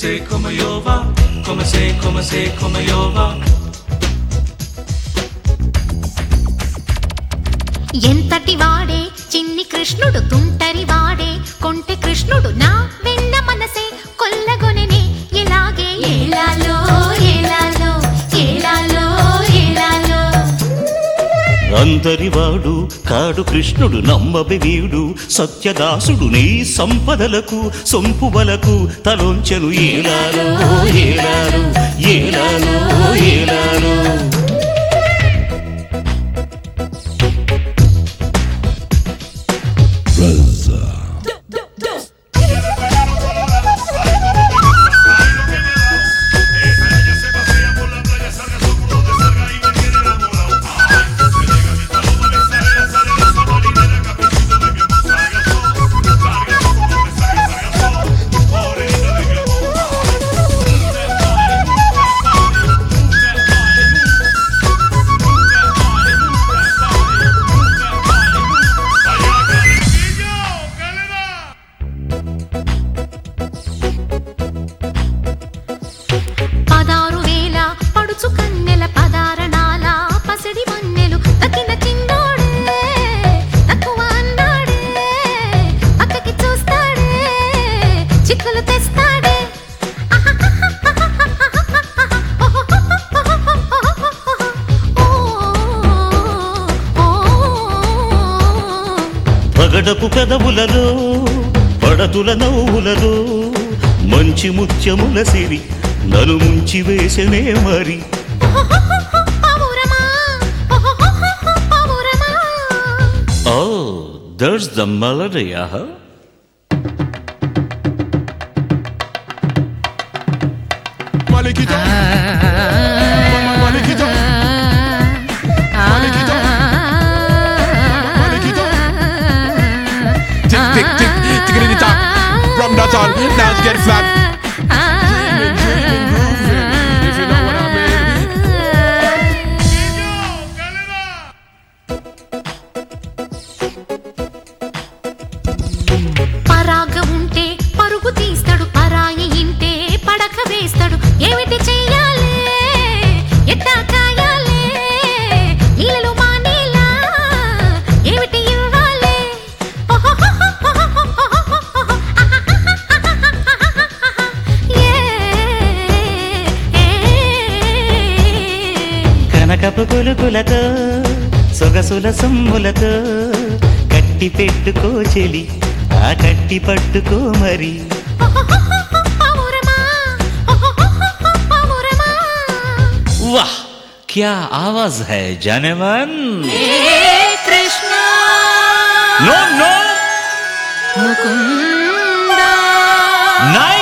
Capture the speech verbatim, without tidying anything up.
se, como yo va, como se, como se, como yo va. ఎంతటి వాడే చిన్ని కృష్ణుడు తుంటరి వాడే కొంటె కృష్ణుడు నా వెన్న మనసే కొల్లగొనెనే ఎలాగే ఏలాలో ఏలాలో ఏలాలో ఏలాలో అందరివాడు కాడు కృష్ణుడు నమ్మబి వీడు సత్యదాసుడు నీ సంపదలకు సొంపువలకు తలొంచెను ఏలాలో ఏలాలో ఏలాలో ఏలాలో పగడపు పెదవులలో పడతుల నవ్వులలో మంచి ముత్యముల సిరి నలు ముంచి వేసనే మరి Oh, there's the melody, huh? Malikito, Malikito, Malikito, Malikito. Tick, tick, tick, tick in the top. From that on, now get flat. Dreaming, dreaming, grooving. If you know what I mean. పరాగ ఉంటే పరుగు తీస్తాడు పరాయి ఇంటే పడక వేస్తాడు ఏమిటి చెయ్యాలి ఎట్టా కాయాలి నీళ్ళలో మానేలా ఏమిటి ఇవ్వాలి కనకపు గులుగులతో సొగసుల సొమ్ములతో కట్టి పెట్టుకో చెలి ఆ కట్టి పట్టుకో మరి वाह क्या आवाज है जाने मन कृष्णा नो नो मुकुंदा नहीं